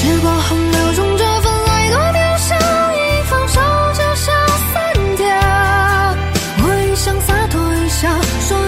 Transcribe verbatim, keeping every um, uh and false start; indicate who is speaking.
Speaker 1: 时过洪流中，这份爱多渺小，一放手就消散掉。我也想洒脱一笑，说